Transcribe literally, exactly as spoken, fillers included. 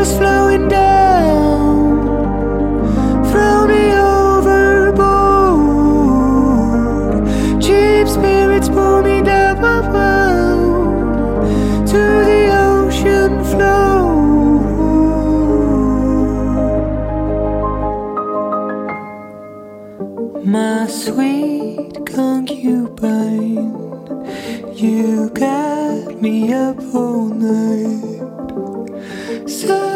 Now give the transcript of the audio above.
is flowing down. Throw me overboard. Cheap spirits pull me down to the ocean floor. My sweet concubine, you got me up all night. So